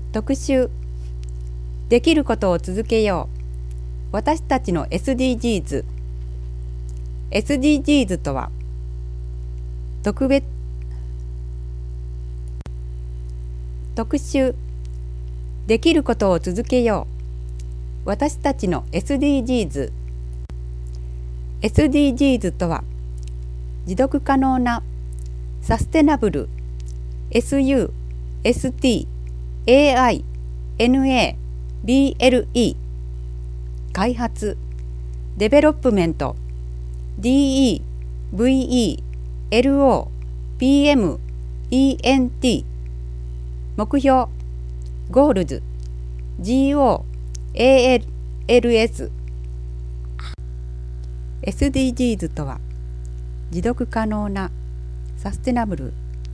特集できることを続けよう。私たちの SDGs。 SDGs とは特集できることを続けよう。私たちの SDGs。 SDGs とは持続可能なサステナブル SUSTAINABLE 開発デベロップメント DEVELOPMENT 目標ゴールズ GOALS。 SDGs とは持続可能なサステナブル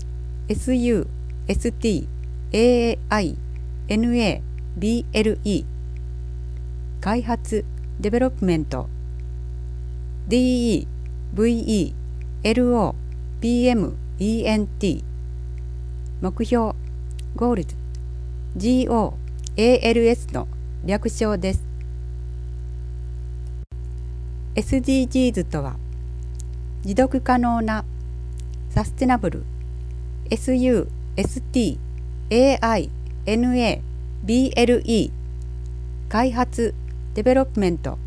SUSTAINABLE 開発デベロップメント DEVELOPMENT 目標ゴールズ GOALS の略称です。 SDGs とは持続可能なサステナブル SUSTAINABLE 開発デベロップメント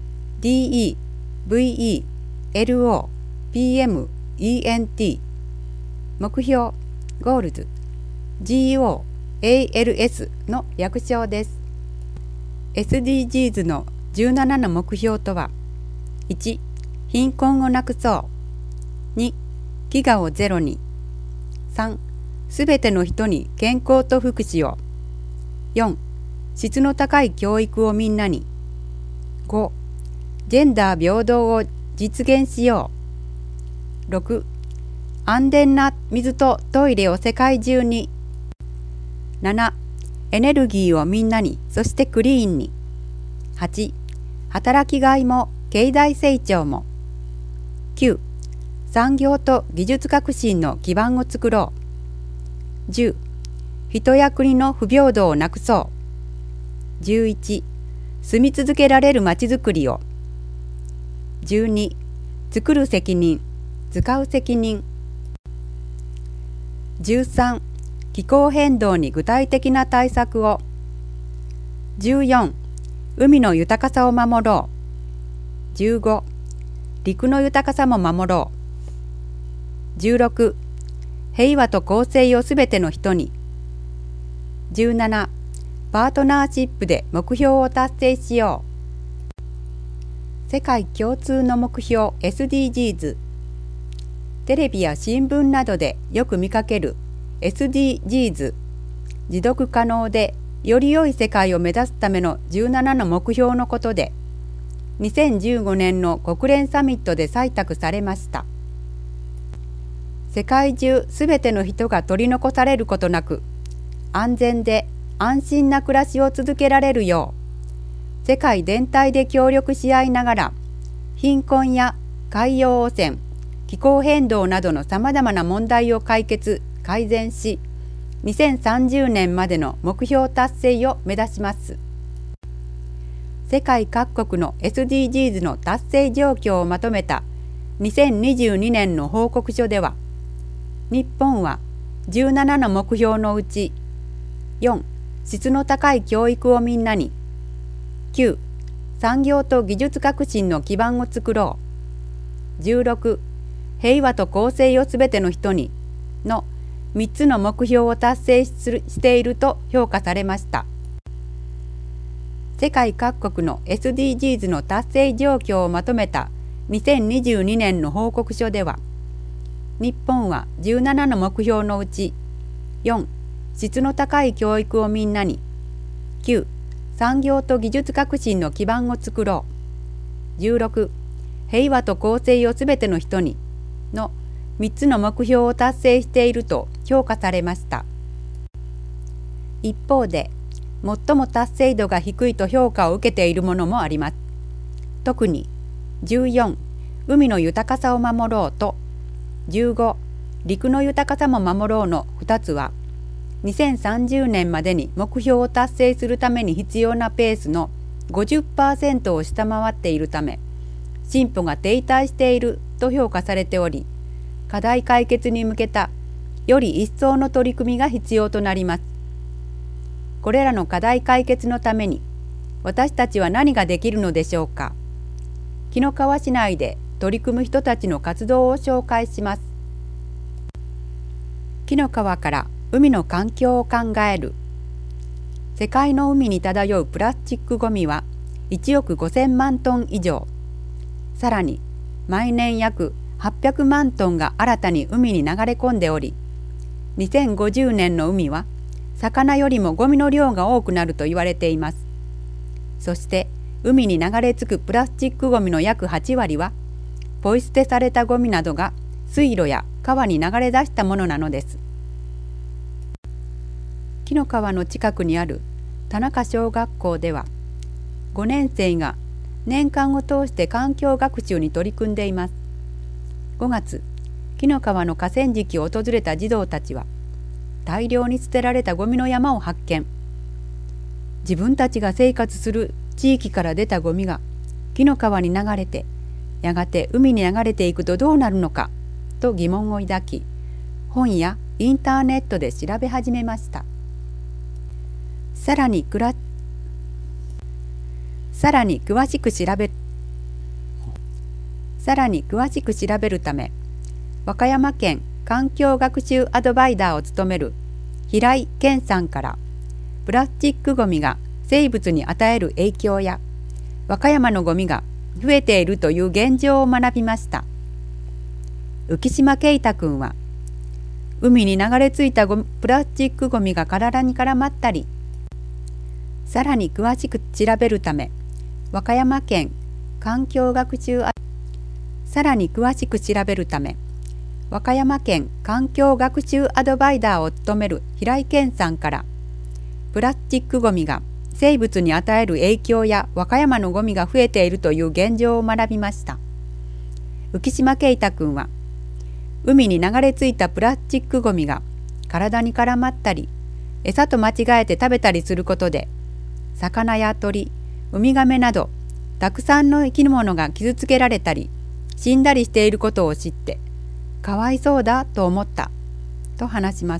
DEVELOPMENT 目標ゴールズ GOALS の略称です。 SDGs の17の目標とは1. 貧困をなくそう。2. 飢餓をゼロに。3. すべての人に健康と福祉を。4. 質の高い教育をみんなに。5. ジェンダー平等を実現しよう。6. 安全な水とトイレを世界中に。7. エネルギーをみんなに、そしてクリーンに。8. 働きがいも経済成長も。9. 産業と技術革新の基盤を作ろう。10. 人や国の不平等をなくそう。11. 住み続けられるまちづくりを。12. 作る責任、使う責任。13. 気候変動に具体的な対策を。14. 海の豊かさを守ろう。15. 陸の豊かさも守ろう。16. 平和と公正をすべての人に。17. パートナーシップで目標を達成しよう。世界共通の目標 SDGs。 テレビや新聞などでよく見かける SDGs。 持続可能でより良い世界を目指すための17の目標のことで、2015年の国連サミットで採択されました。世界中すべての人が取り残されることなく、安全で安心な暮らしを続けられるよう、世界全体で協力し合いながら、貧困や海洋汚染、気候変動などのさまざまな問題を改善し、2030年までの目標達成を目指します。世界各国の SDGs の達成状況をまとめた2022年の報告書では、日本は17の目標のうち、4. 質の高い教育をみんなに。9. 産業と技術革新の基盤を作ろう。16. 平和と公正をすべての人にの3つの目標を達成していると評価されました。世界各国の SDGs の達成状況をまとめた2022年の報告書では、日本は17の目標のうち、4. 質の高い教育をみんなに。9. 産業と技術革新の基盤を作ろう。16. 平和と公正をすべての人にの3つの目標を達成していると評価されました。一方で、最も達成度が低いと評価を受けているものもあります。特に14、海の豊かさを守ろうと、15、陸の豊かさも守ろうの2つは、 2030年までに目標を達成するために必要なペースの 50% を下回っているため、進歩が停滞していると評価されており、課題解決に向けたより一層の取り組みが必要となります。これらの課題解決のために私たちは何ができるのでしょうか。紀の川市内で取り組む人たちの活動を紹介します。紀の川から海の環境を考える。世界の海に漂うプラスチックごみは1億5000万トン以上。さらに毎年約800万トンが新たに海に流れ込んでおり、2050年の海は魚よりもゴミの量が多くなると言われています。そして海に流れ着くプラスチックごみの約8割はポイ捨てされたゴミなどが水路や川に流れ出したものなのです。紀の川の近くにある田中小学校では5年生が年間を通して環境学習に取り組んでいます。5月、紀の川の河川敷を訪れた児童たちは大量に捨てられたゴミの山を発見。自分たちが生活する地域から出たゴミが紀の川に流れてやがて海に流れていくとどうなるのかと疑問を抱き、本やインターネットで調べ始めました。さらに詳しく調べるため、和歌山県環境学習アドバイザーを務める平井健さんからプラスチックごみが生物に与える影響や和歌山のごみが増えているという現状を学びました。浮島慶太くんは海に流れ着いたプラスチックごみが体に絡まったり、さらに詳しく調べるため和歌山県環境学習アドバイザーを務める平井健さんからプラスチックごみが生物に与える影響や和歌山のごみが増えているという現状を学びました。浮島慶太くんは海に流れ着いたプラスチックごみが体に絡まったり餌と間違えて食べたりすることで魚や鳥、ウミガメなどたくさんの生き物が傷つけられたり死んだりしていることを知ってかわいそうだと思ったと話します。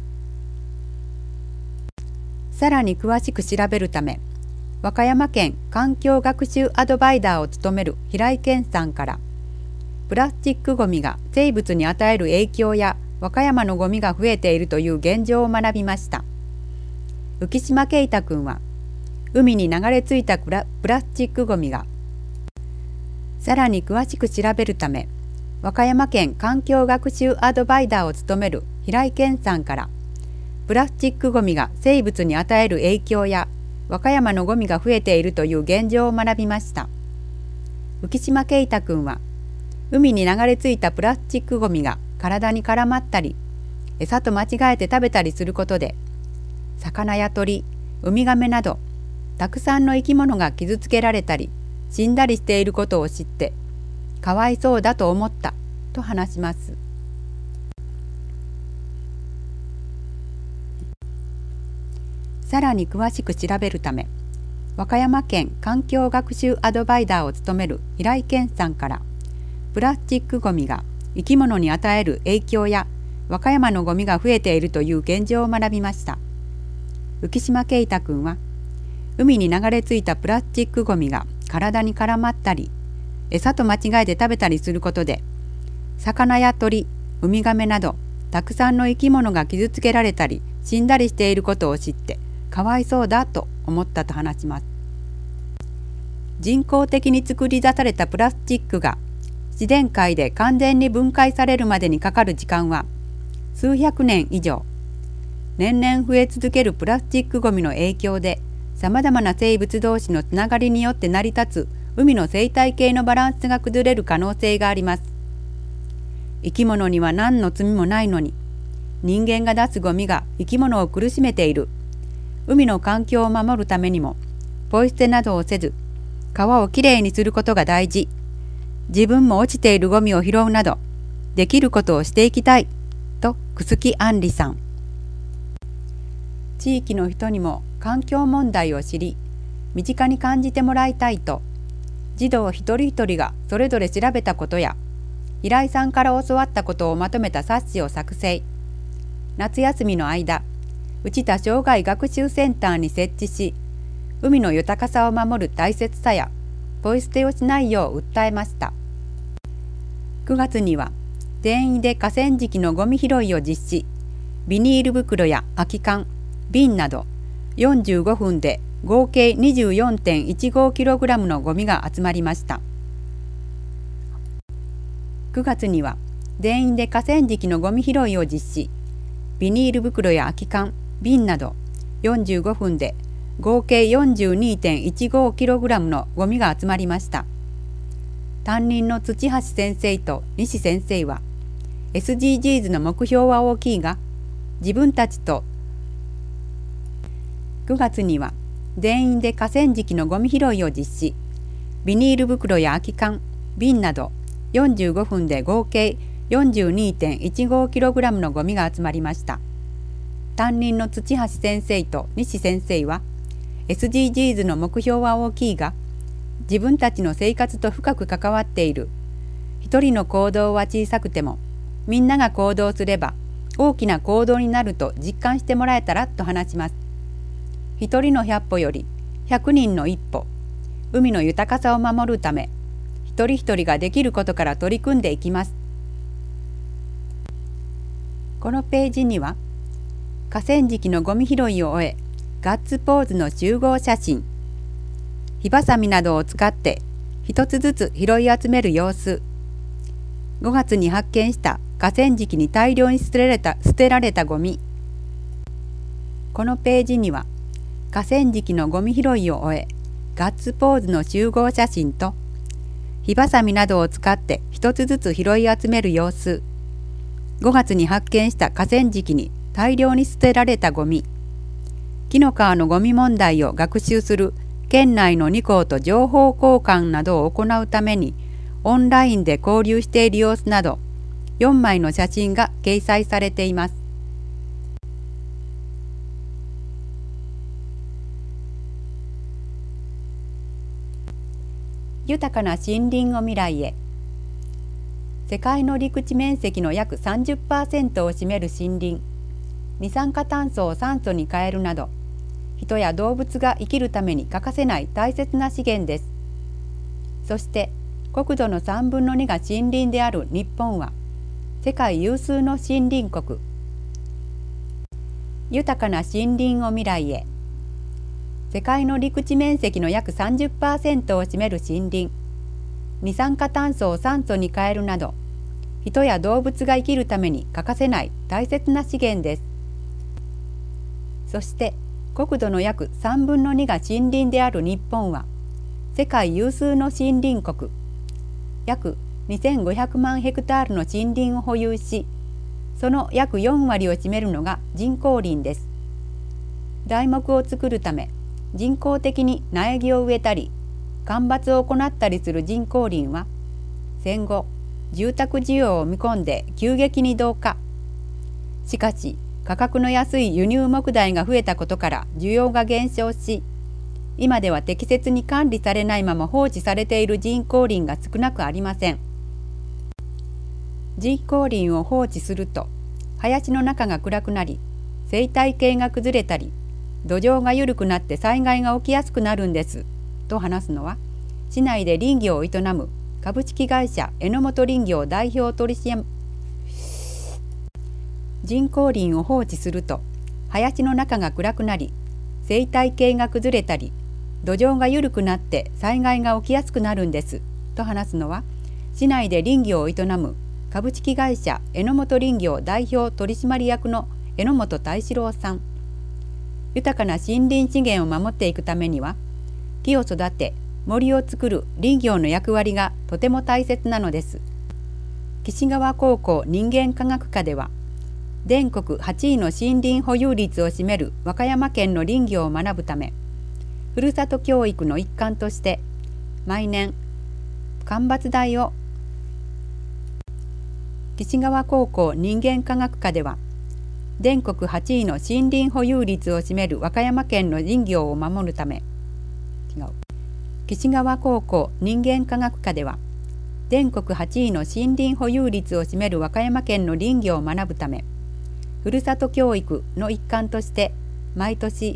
さらに詳しく調べるため和歌山県環境学習アドバイザーを務める平井健さんからプラスチックごみが生物に与える影響や和歌山のごみが増えているという現状を学びました。浮島慶太くんは海に流れ着いたプラスチックごみがさらに詳しく調べるため和歌山県環境学習アドバイザーを務める平井健さんからプラスチックごみが生物に与える影響や和歌山のごみが増えているという現状を学びました。浮島慶太くんは海に流れ着いたプラスチックごみが体に絡まったり餌と間違えて食べたりすることで魚や鳥、ウミガメなどたくさんの生き物が傷つけられたり死んだりしていることを知ってかわいそうだと思ったと話します。さらに詳しく調べるため和歌山県環境学習アドバイザーを務める平井健さんからプラスチックごみが生き物に与える影響や和歌山のごみが増えているという現状を学びました。浮島慶太くんは海に流れ着いたプラスチックごみが体に絡まったり餌と間違えて食べたりすることで魚や鳥、ウミガメなどたくさんの生き物が傷つけられたり死んだりしていることを知ってかわいそうだと思ったと話します。人工的に作り出されたプラスチックが自然界で完全に分解されるまでにかかる時間は数百年以上。年々増え続けるプラスチックごみの影響でさまざまな生物同士のつながりによって成り立つ海の生態系のバランスが崩れる可能性があります。生き物には何の罪もないのに人間が出すゴミが生き物を苦しめている。海の環境を守るためにもポイ捨てなどをせず川をきれいにすることが大事。自分も落ちているゴミを拾うなどできることをしていきたいと楠木杏里さん。 地域の人にも環境問題を知り、身近に感じてもらいたいと、児童一人一人がそれぞれ調べたことや、平井さんから教わったことをまとめた冊子を作成。夏休みの間、内田生涯学習センターに設置し、海の豊かさを守る大切さや、ポイ捨てをしないよう訴えました。9月には、全員で河川敷のゴミ拾いを実施。ビニール袋や空き缶、瓶など、45分で合計 24.15kg のゴミが集まりました。9月には、全員で河川敷のゴミ拾いを実施。ビニール袋や空き缶、瓶など、45分で合計 42.15kg のゴミが集まりました。担任の土橋先生と西先生は、SDGs の目標は大きいが、自分たちと9月には全員で河川敷のゴミ拾いを実施。ビニール袋や空き缶、瓶など45分で合計 42.15kg のゴミが集まりました。担任の土橋先生と西先生は、SDGs の目標は大きいが、自分たちの生活と深く関わっている。一人の行動は小さくても、みんなが行動すれば大きな行動になると実感してもらえたらと話します。一人の100歩より100人の一歩。海の豊かさを守るため、一人一人ができることから取り組んでいきます。このページには、河川敷のゴミ拾いを終え、ガッツポーズの集合写真、火ばさみなどを使って一つずつ拾い集める様子、5月に発見した河川敷に大量に捨てられたゴミ。このページには、河川敷のゴミ拾いを終え、ガッツポーズの集合写真と、火ばさみなどを使って一つずつ拾い集める様子、5月に発見した河川敷に大量に捨てられたゴミ、紀の川のゴミ問題を学習する県内の2校と情報交換などを行うために、オンラインで交流している様子など、4枚の写真が掲載されています。豊かな森林を未来へ。世界の陸地面積の約 30% を占める森林、二酸化炭素を酸素に変えるなど、人や動物が生きるために欠かせない大切な資源です。そして、国土の3分の2が森林である日本は、世界有数の森林国。豊かな森林を未来へ。世界の陸地面積の約 30% を占める森林、二酸化炭素を酸素に変えるなど、人や動物が生きるために欠かせない大切な資源です。そして、国土の約3分の2が森林である日本は、世界有数の森林国。約2500万ヘクタールの森林を保有し、その約4割を占めるのが人工林です。材木を作るため、人工的に苗木を植えたり、間伐を行ったりする人工林は、戦後、住宅需要を見込んで急激に増加。しかし、価格の安い輸入木材が増えたことから需要が減少し、今では適切に管理されないまま放置されている人工林が少なくありません。人工林を放置すると、林の中が暗くなり、生態系が崩れたり、土壌が緩くなって災害が起きやすくなるんです、と話すのは、市内で林業を営む株式会社榎本林業代表取締役。人工林を放置すると、林の中が暗くなり、生態系が崩れたり、土壌が緩くなって災害が起きやすくなるんです、と話すのは、市内で林業を営む株式会社榎本林業代表取締役の榎本太志郎さん。豊かな森林資源を守っていくためには、木を育て、森を作る林業の役割がとても大切なのです。岸川高校人間科学科では、全国8位の森林保有率を占める和歌山県の林業を学ぶため、ふるさと教育の一環として、毎年、間伐材を、岸川高校人間科学科では、 全国8位の森林保有率を占める和歌山県の林業を守るため、岸川高校人間科学科では、全国8位の森林保有率を占める和歌山県の林業を学ぶため、ふるさと教育の一環として毎年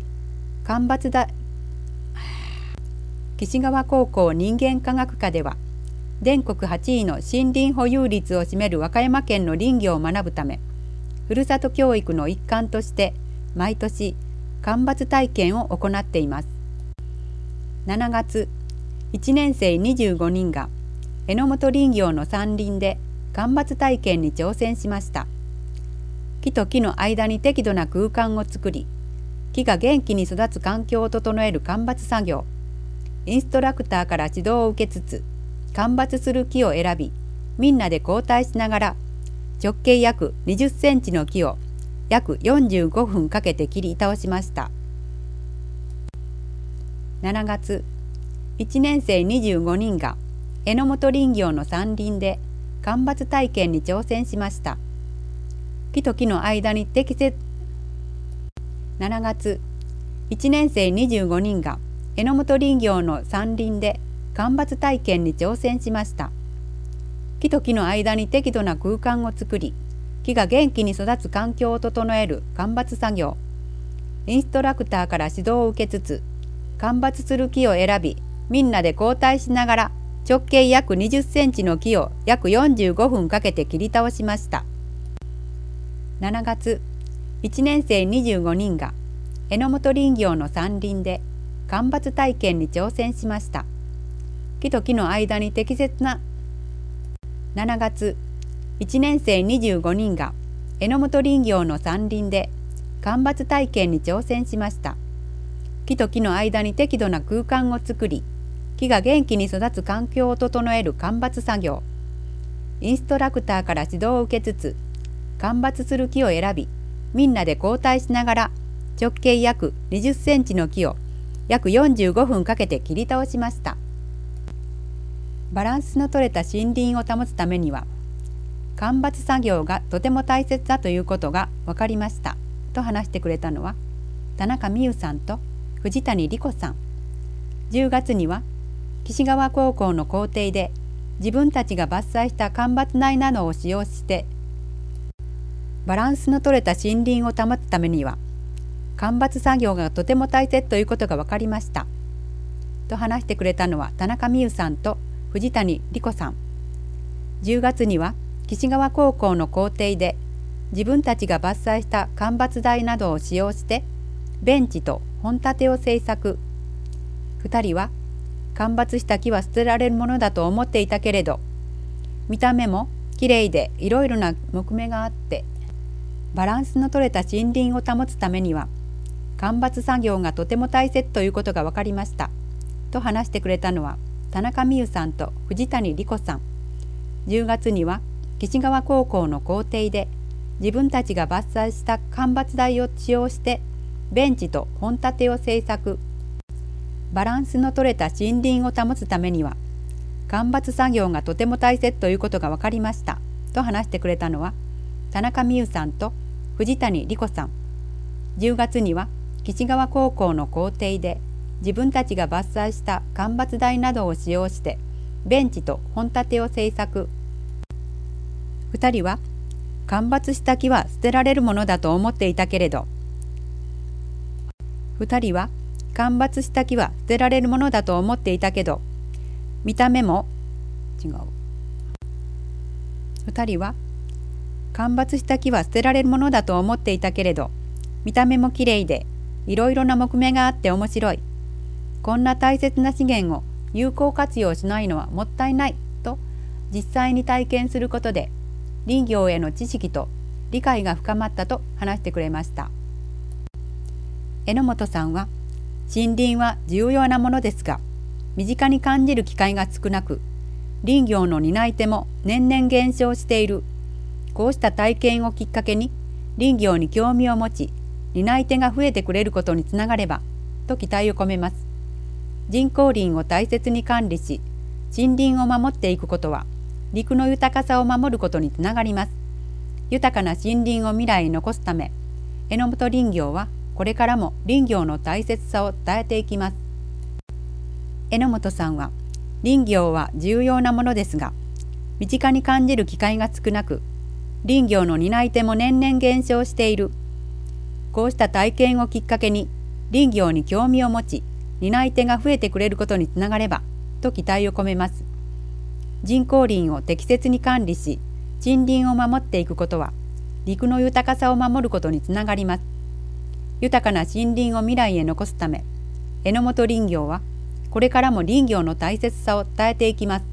岸川高校人間科学科では、全国8位の森林保有率を占める和歌山県の林業を学ぶため、ふるさと教育の一環として毎年間伐体験を行っています。7月、1年生25人が榎本林業の山林で間伐体験に挑戦しました。木と木の間に適度な空間を作り、木が元気に育つ環境を整える間伐作業。インストラクターから指導を受けつつ、間伐する木を選び、みんなで交代しながら、直径約20センチの木を約45分かけて切り倒しました。7月、1年生25人が榎本林業の山林で間伐体験に挑戦しました。木と木の間に7月、1年生25人が榎本林業の山林で間伐体験に挑戦しました。木と木の間に適度な空間を作り、木が元気に育つ環境を整える間伐作業。インストラクターから指導を受けつつ、間伐する木を選び、みんなで交代しながら、直径約20センチの木を約45分かけて切り倒しました。7月、1年生25人が榎本林業の山林で間伐体験に挑戦しました。木と木の間に適切な7月、1年生25人が榎本林業の山林で間伐体験に挑戦しました。木と木の間に適度な空間を作り、木が元気に育つ環境を整える間伐作業。インストラクターから指導を受けつつ、間伐する木を選び、みんなで交代しながら、直径約20センチの木を約45分かけて切り倒しました。バランスの取れた森林を保つためには、間伐作業がとても大切だということが分かりましたと話してくれたのは、田中美優さんと藤谷莉子さん。10月には岸川高校の校庭で自分たちが伐採した間伐材などを使用してバランスの取れた森林を保つためには間伐作業がとても大切ということが分かりましたと話してくれたのは田中美優さんと藤谷莉子さん。10月には岸川高校の校庭で自分たちが伐採した間伐材などを使用してベンチと本立てを製作。2人は間伐した木は捨てられるものだと思っていたけれど、見た目もきれいでいろいろな木目があってバランスの取れた森林を保つためには間伐作業がとても大切ということが分かりましたと話してくれたのは田中美優さんと藤谷莉子さん。10月には岸川高校の校庭で自分たちが伐採した間伐材を使用してベンチと本立てを製作。バランスの取れた森林を保つためには間伐作業がとても大切ということが分かりましたと話してくれたのは田中美優さんと藤谷莉子さん。10月には岸川高校の校庭で自分たちが伐採した間伐材などを使用してベンチと本立てを製作。2人は間伐した木は捨てられるものだと思っていたけれど、2人は間伐した木は捨てられるものだと思っていたけど、見た目も違う。2人は間伐した木は捨てられるものだと思っていたけれど、見た目もきれいでいろいろな木目があって面白い。こんな大切な資源を有効活用しないのはもったいないと実際に体験することで林業への知識と理解が深まったと話してくれました。榎本さんは森林は重要なものですが身近に感じる機会が少なく林業の担い手も年々減少している。こうした体験をきっかけに林業に興味を持ち担い手が増えてくれることにつながればと期待を込めます。人工林を大切に管理し森林を守っていくことは陸の豊かさを守ることにつながります。豊かな森林を未来に残すため榎本林業はこれからも林業の大切さを伝えていきます。榎本さんは、林業は重要なものですが、身近に感じる機会が少なく、林業の担い手も年々減少している。こうした体験をきっかけに、林業に興味を持ち、担い手が増えてくれることにつながれば、と期待を込めます。人工林を適切に管理し、森林を守っていくことは、陸の豊かさを守ることにつながります。豊かな森林を未来へ残すため、榎本林業は、これからも林業の大切さを伝えていきます。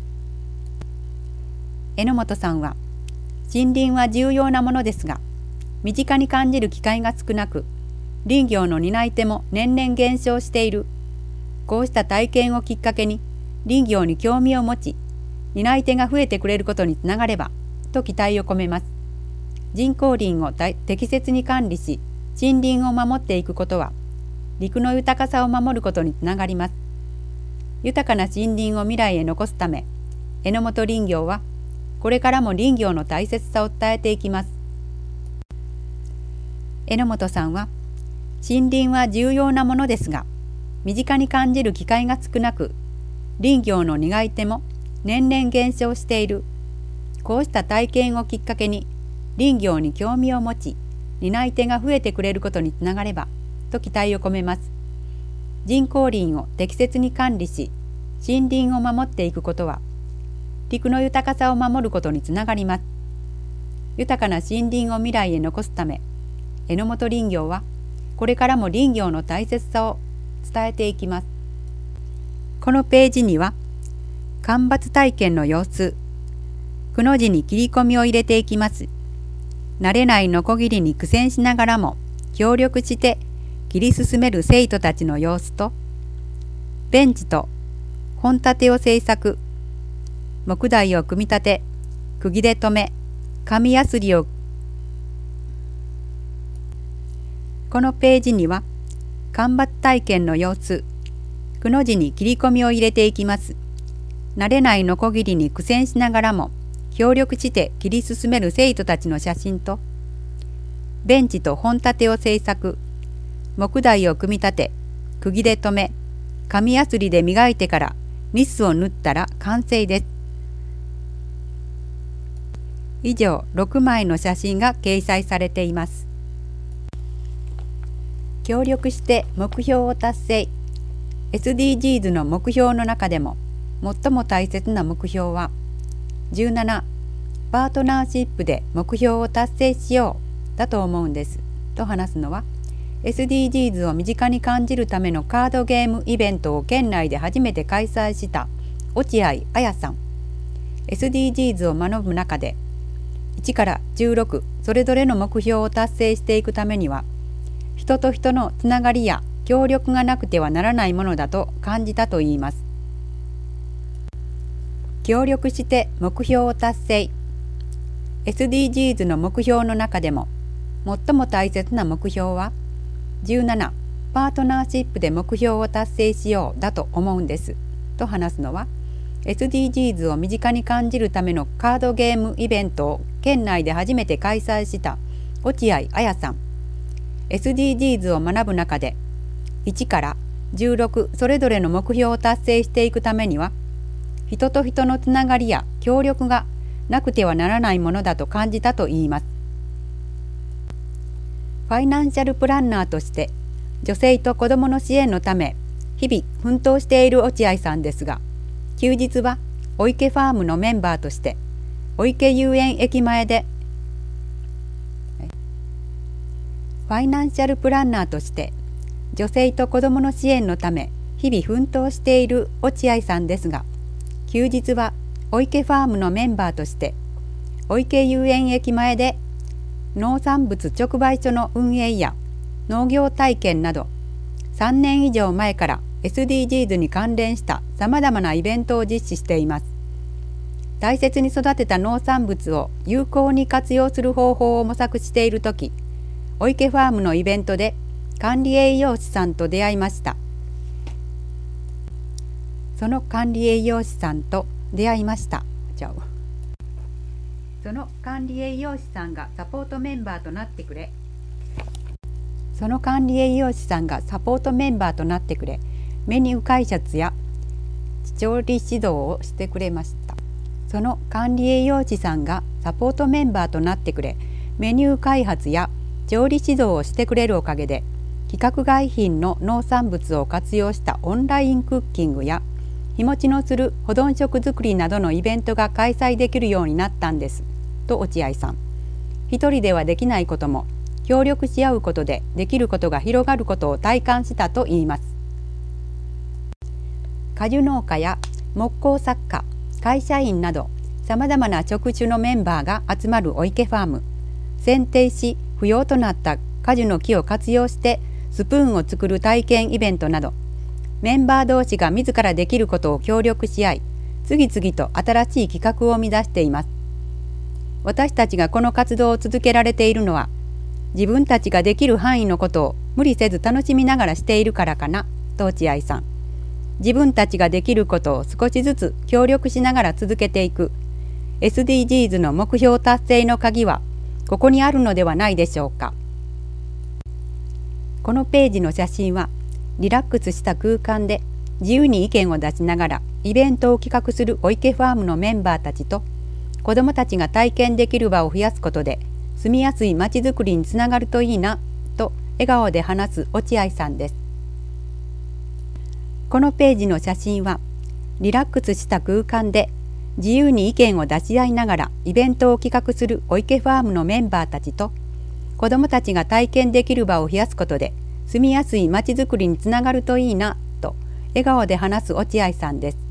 榎本さんは、森林は重要なものですが、身近に感じる機会が少なく、林業の担い手も年々減少している。こうした体験をきっかけに、林業に興味を持ち、担い手が増えてくれることにつながれば、と期待を込めます。人工林を適切に管理し、森林を守っていくことは、陸の豊かさを守ることにつながります。豊かな森林を未来へ残すため、榎本林業は、これからも林業の大切さを伝えていきます。榎本さんは、森林は重要なものですが、身近に感じる機会が少なく、林業の担い手も年々減少している。こうした体験をきっかけに、林業に興味を持ち、担い手が増えてくれることにつながれば、と期待を込めます。人工林を適切に管理し、森林を守っていくことは、陸の豊かさを守ることにつながります。豊かな森林を未来へ残すため、榎本林業は、これからも林業の大切さを伝えていきます。このページには、間伐体験の様子、くの字に切り込みを入れていきます。慣れないノコギリに苦戦しながらも、協力して切り進める生徒たちの様子と、ベンチと本立てを製作、木材を組み立て、釘で留め、紙やすりを。このページには、間伐体験の様子、くの字に切り込みを入れていきます。慣れないノコギリに苦戦しながらも、協力して切り進める生徒たちの写真と、ベンチと本立てを製作、木材を組み立て、釘で留め、紙やすりで磨いてからニスを縫ったら完成です。以上6枚の写真が掲載されています。協力して目標を達成。SDGs の目標の中でも最も大切な目標は、17、パートナーシップで目標を達成しようだと思うんです。と話すのは、SDGs を身近に感じるためのカードゲームイベントを県内で初めて開催した落合彩さん。SDGs を学ぶ中で、1から16それぞれの目標を達成していくためには、人と人のつながりや協力がなくてはならないものだと感じたといいます。協力して目標を達成。SDGs の目標の中でも最も大切な目標は、17、パートナーシップで目標を達成しようだと思うんです。と話すのは、SDGs を身近に感じるためのカードゲームイベントを県内で初めて開催した落合彩さん。SDGs を学ぶ中で、1から16それぞれの目標を達成していくためには、人と人のつながりや協力がなくてはならないものだと感じたといいます。ファイナンシャルプランナーとして女性と子どもの支援のため日々奮闘している落合さんですが、休日はお池ファームのメンバーとしてお池遊園駅前でファイナンシャルプランナーとして女性と子どもの支援のため日々奮闘している落合さんですが、休日はお池ファームのメンバーとしてお池遊園駅前で農産物直売所の運営や農業体験など3年以上前から SDGs に関連したさまざまなイベントを実施しています。大切に育てた農産物を有効に活用する方法を模索しているとき、お池ファームのイベントで管理栄養士さんと出会いました。その管理栄養士さんと出会いました。その管理栄養士さんがサポートメンバーとなってくれ、 その管理栄養士さんがサポートメンバーとなってくれ、メニュー解説や調理指導をしてくれました。その管理栄養士さんがサポートメンバーとなってくれ、メニュー開発や調理指導をしてくれるおかげで、規格外品の農産物を活用したオンラインクッキングや日持ちのする保存食作りなどのイベントが開催できるようになったんですと落合さん。一人ではできないことも協力し合うことでできることが広がることを体感したといいます。果樹農家や木工作家、会社員などさまざまな職種のメンバーが集まるお池ファーム。剪定し不要となった果樹の木を活用してスプーンを作る体験イベントなど、メンバー同士が自らできることを協力し合い、次々と新しい企画を生み出しています。私たちがこの活動を続けられているのは、自分たちができる範囲のことを無理せず楽しみながらしているからかなと落合さん。自分たちができることを少しずつ協力しながら続けていく SDGs の目標達成の鍵はここにあるのではないでしょうか。このページの写真はリラックスした空間で自由に意見を出しながらイベントを企画するお池ファームのメンバーたちと、子どもたちが体験できる場を増やすことで住みやすいまちづくりにつながるといいなと笑顔で話す落合さんです。このページの写真はリラックスした空間で自由に意見を出し合いながらイベントを企画するお池ファームのメンバーたちと、子どもたちが体験できる場を増やすことで住みやすいまちづくりにつながるといいなと笑顔で話す落合さんです。